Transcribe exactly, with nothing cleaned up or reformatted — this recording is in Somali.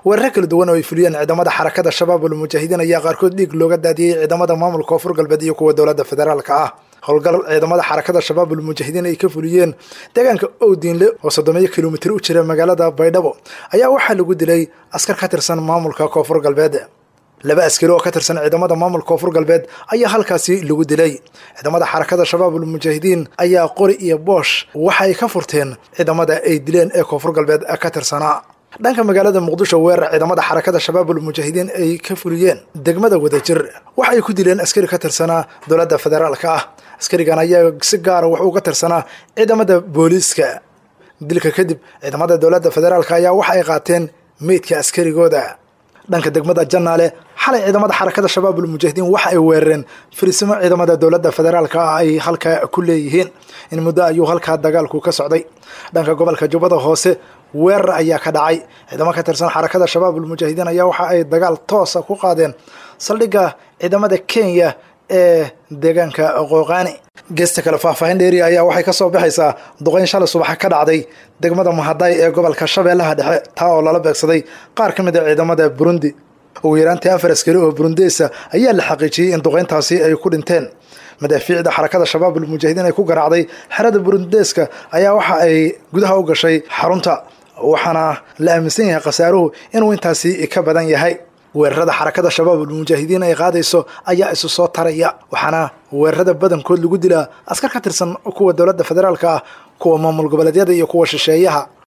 weerar kala duwan oo ay fuliyeen ciidamada xarakada shabaabul mujaahidiin ayaa qaarkood dhiig looga daadiyay ciidamada maamulka koonfur galbeed iyo kuwa dowladda federaalka ah howlgal ciidamada xarakada shabaabul mujaahidiin ay ka fuliyeen deegaanka Owdiinle oo soddon kiiloomitir u jira magaalada Baydhabo ayaa waxaa lagu dilay askar ka tirsan maamulka koonfur galbeed laba askari oo ka tirsan ciidamada maamulka koonfur galbeed ayaa halkaasi lagu dilay ciidamada xarakada shabaabul mujaahidiin ayaa qori iyo boosh waxa ay ka furteen ciidamada ay dileen ee koonfur galbeed ka tirsanaa dhanka magaalada Muqdisho weerar ciidamada xarakada shabaabul mujaahidiin ay ka fuliyeen degmada Wadajir waxa ay ku dileen askari ka tirsanaa dowladda federaalka ah askarigan ayaa si gaar ah wuxuu ka tirsanaa ciidamada booliiska dilka kadib ciidamada dowladda federaalka ayaa waxa ay qaateen meydka askarigooda dhanka degmada Janaale xalay ciidamada xarakada shabaabul mujaahidiin waxa ay weerareen firisimo ciidamada dowladda federaalka ah ay halka ku leeyihiin in muddo ayuu halka dagaalku ka socday dhanka gobolka Jubbada Hoose weerar ayaa ka dhacay ciidamada ka tirsan xarakada shabaabul mujaahidiin ayaa waxa ay dagaal toos ah ku qaadeen saldhigga ciidamada Kenya ee deegaanka Qooqaani geesta kale faahfaahin dheeri ayaa waxay ka soo baxaysaa duqeyn shalay subax ka dhacday degmada Mahaday ee gobolka Shabeellaha Dhexe taa oo lala beegsaday qaar ka mid ah ciidamada Burundi ugu yaraantii afar askari oo Burundeesa ayaa la xaqiijiyay in duqeyntaasi ay ku dhinteen madaafiicda xarakada shabaabul mujaahidiin ay ku garaacday xerada Burundeeska ayaa waxa ay gudaha u gashay xarunta waxaana la aaminsan yahay khasaaruhu inuu intaasi ka badan yahay weerarada xarakada shabaabul mujaahidiin ay qaadayso ayaa isu soo taraya waxaana weerarada badankood lagu dilaa askar ka tirsan kuwa dowladda federaalka ah kuwa maamul goboleedyada iyo kuwa shisheeyaha